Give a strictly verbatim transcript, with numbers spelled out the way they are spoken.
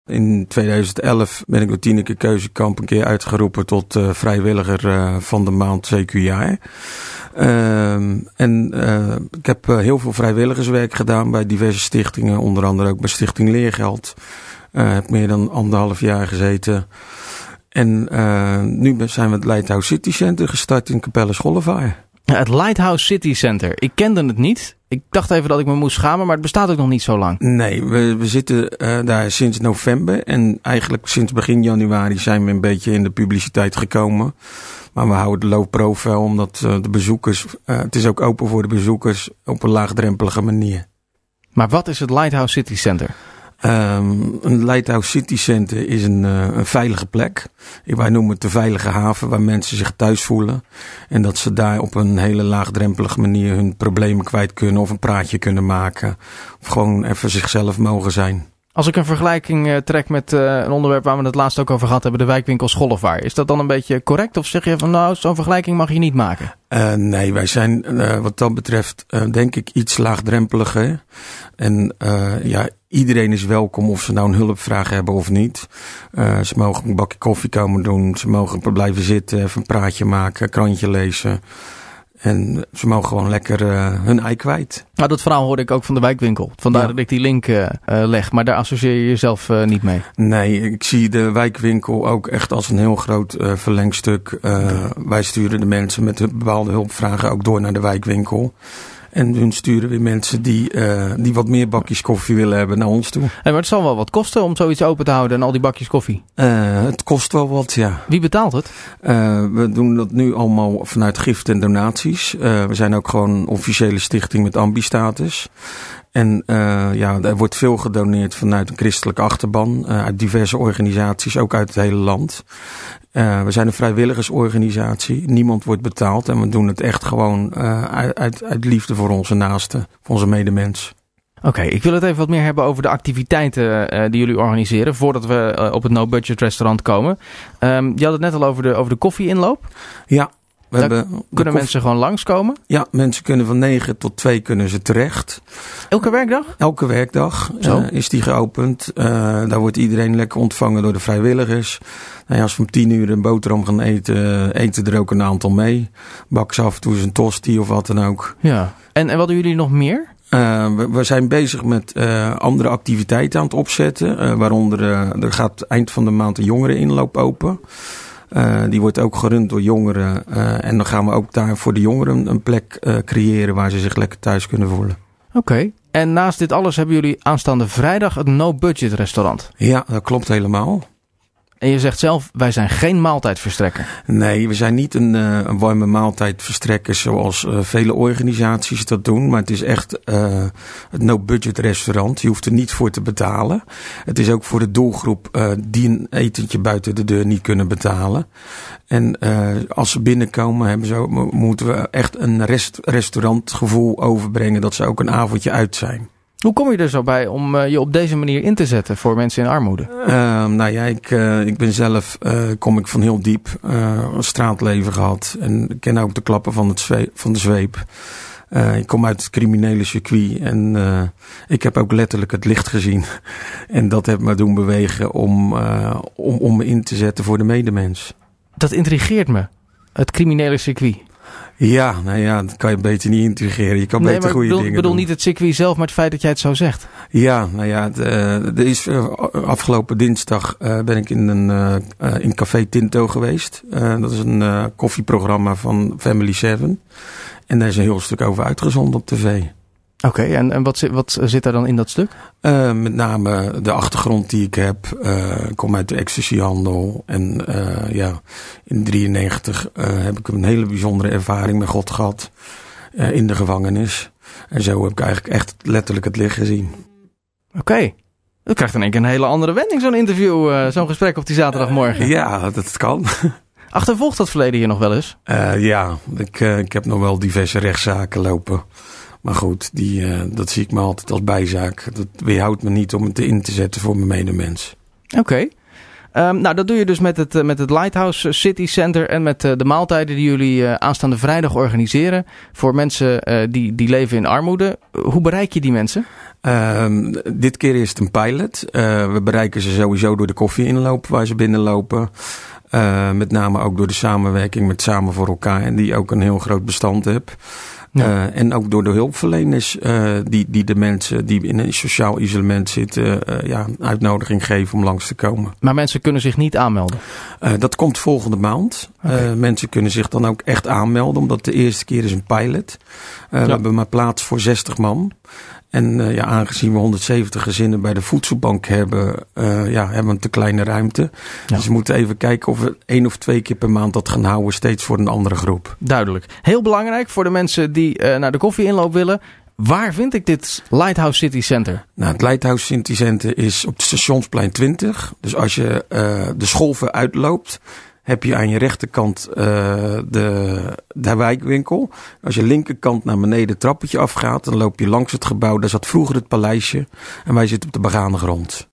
In tweeduizend elf ben ik door Tineke Keuzekamp een keer uitgeroepen tot uh, vrijwilliger uh, van de maand C Q jaar. Uh, en uh, ik heb uh, heel veel vrijwilligerswerk gedaan bij diverse stichtingen, onder andere ook bij Stichting Leergeld. Ik uh, heb meer dan anderhalf jaar gezeten. En uh, nu zijn we het Lighthouse City Center gestart in Capelle Schollevaar. Ja, het Lighthouse City Center. Ik kende het niet. Ik dacht even dat ik me moest schamen, maar het bestaat ook nog niet zo lang. Nee, we, we zitten uh, daar sinds november. En eigenlijk sinds begin januari zijn we een beetje in de publiciteit gekomen. Maar we houden de low profile, omdat uh, de bezoekers... Uh, het is ook open voor de bezoekers op een laagdrempelige manier. Maar wat is het Lighthouse City Center? Um, een Lighthouse City Center is een, uh, een veilige plek. Wij noemen het de veilige haven waar mensen zich thuis voelen. En dat ze daar op een hele laagdrempelige manier hun problemen kwijt kunnen of een praatje kunnen maken. Of gewoon even zichzelf mogen zijn. Als ik een vergelijking uh, trek met uh, een onderwerp waar we het laatst ook over gehad hebben, de wijkwinkel Schollevaar. Is dat dan een beetje correct? Of zeg je van nou, zo'n vergelijking mag je niet maken? Uh, nee, wij zijn uh, wat dat betreft uh, denk ik iets laagdrempeliger. En uh, ja, iedereen is welkom of ze nou een hulpvraag hebben of niet. Uh, ze mogen een bakje koffie komen doen. Ze mogen blijven zitten, even een praatje maken, krantje lezen. En ze mogen gewoon lekker uh, hun ei kwijt. Nou, dat verhaal hoorde ik ook van de wijkwinkel. Vandaar ja. dat ik die link uh, uh, leg. Maar daar associeer je jezelf uh, niet mee? Nee, ik zie de wijkwinkel ook echt als een heel groot uh, verlengstuk. Uh, okay. Wij sturen de mensen met bepaalde hulpvragen ook door naar de wijkwinkel. En hun sturen weer mensen die, uh, die wat meer bakjes koffie willen hebben naar ons toe. Hey, maar het zal wel wat kosten om zoiets open te houden en al die bakjes koffie? Uh, het kost wel wat, ja. Wie betaalt het? Uh, we doen dat nu allemaal vanuit giften en donaties. Uh, we zijn ook gewoon een officiële stichting met ambi-status. En uh, ja, er wordt veel gedoneerd vanuit een christelijke achterban. Uh, uit diverse organisaties, ook uit het hele land. Uh, we zijn een vrijwilligersorganisatie. Niemand wordt betaald. En we doen het echt gewoon uh, uit, uit liefde voor onze naasten. Voor onze medemens. Oké, okay, ik wil het even wat meer hebben over de activiteiten uh, die jullie organiseren. Voordat we uh, op het No Budget restaurant komen. Um, je had het net al over de, over de koffie-inloop. Ja. We Daar hebben kunnen koffie... mensen gewoon langskomen? Ja, mensen kunnen van negen tot twee kunnen ze terecht. Elke werkdag? Elke werkdag uh, is die geopend. Uh, daar wordt iedereen lekker ontvangen door de vrijwilligers. Nou ja, als we om tien uur een boterham gaan eten, eten er ook een aantal mee. Bakken ze af en toe eens een tosti of wat dan ook. Ja. En, en wat doen jullie nog meer? Uh, we, we zijn bezig met uh, andere activiteiten aan het opzetten. Uh, waaronder uh, er gaat eind van de maand een jongereninloop open. Uh, die wordt ook gerund door jongeren. Uh, en dan gaan we ook daar voor de jongeren een plek uh, creëren waar ze zich lekker thuis kunnen voelen. Oké. Okay. En naast dit alles hebben jullie aanstaande vrijdag het No Budget restaurant. Ja, dat klopt helemaal. En je zegt zelf, wij zijn geen maaltijdverstrekker. Nee, we zijn niet een, uh, een warme maaltijdverstrekker zoals uh, vele organisaties dat doen. Maar het is echt uh, het no-budget restaurant. Je hoeft er niet voor te betalen. Het is ook voor de doelgroep uh, die een etentje buiten de deur niet kunnen betalen. En uh, als ze binnenkomen, hebben ze, moeten we echt een rest, restaurantgevoel overbrengen dat ze ook een avondje uit zijn. Hoe kom je er zo bij om uh, je op deze manier in te zetten voor mensen in armoede? Uh, nou ja, ik, uh, ik ben zelf, uh, kom ik van heel diep, uh, een straatleven gehad. En ik ken ook de klappen van, het zweep, van de zweep. Uh, ik kom uit het criminele circuit en uh, ik heb ook letterlijk het licht gezien. En dat heeft me doen bewegen om, uh, om, om me in te zetten voor de medemens. Dat intrigeert me, het criminele circuit. Ja, nou ja, dat kan je beter niet integreren. Je kan nee, beter goede bedoel, dingen bedoel doen. niet het circuit zelf, maar het feit dat jij het zo zegt. Ja, nou ja, het, uh, er is uh, afgelopen dinsdag uh, ben ik in een uh, uh, in Café Tinto geweest. Uh, dat is een uh, koffieprogramma van Family Seven. En daar is een heel stuk over uitgezonden op tv. Oké, okay, en, en wat, zit, wat zit daar dan in dat stuk? Uh, met name de achtergrond die ik heb. Uh, ik kom uit de ecstasyhandel. En uh, ja, in drieënnegentig uh, heb ik een hele bijzondere ervaring met God gehad. Uh, in de gevangenis. En zo heb ik eigenlijk echt letterlijk het licht gezien. Oké. Okay. Dat krijgt in één keer een hele andere wending, zo'n interview. Uh, zo'n gesprek op die zaterdagmorgen. Uh, ja, dat kan. Achtervolgt dat verleden hier nog wel eens? Uh, ja, ik, uh, ik heb nog wel diverse rechtszaken lopen. Maar goed, die, uh, dat zie ik me altijd als bijzaak. Dat weerhoudt me niet om het in te zetten voor mijn medemens. Oké. Okay. Um, nou, dat doe je dus met het, met het Lighthouse City Center en met uh, de maaltijden die jullie uh, aanstaande vrijdag organiseren voor mensen uh, die, die leven in armoede. Hoe bereik je die mensen? Uh, dit keer is het een pilot. Uh, we bereiken ze sowieso door de koffie-inloop waar ze binnenlopen. Uh, met name ook door de samenwerking met Samen voor Elkaar. En die ook een heel groot bestand heeft. Ja. Uh, en ook door de hulpverleners uh, die, die de mensen die in een sociaal isolement zitten uh, ja, een uitnodiging geven om langs te komen. Maar mensen kunnen zich niet aanmelden? Uh, dat komt volgende maand. Okay. Uh, mensen kunnen zich dan ook echt aanmelden, omdat de eerste keer is een pilot. Uh, ja. We hebben maar plaats voor zestig man. En uh, ja, aangezien we honderdzeventig gezinnen bij de voedselbank hebben, uh, ja, hebben we een te kleine ruimte. Ja. Dus we moeten even kijken of we één of twee keer per maand dat gaan houden, steeds voor een andere groep. Duidelijk. Heel belangrijk voor de mensen die uh, naar de koffie-inloop willen. Waar vind ik dit Lighthouse City Center? Nou, het Lighthouse City Center is op het Stationsplein twintig. Dus als je uh, de Scholven uitloopt, heb je aan je rechterkant uh, de, de wijkwinkel. Als je linkerkant naar beneden het trappetje afgaat, dan loop je langs het gebouw. Daar zat vroeger het paleisje en wij zitten op de begane grond.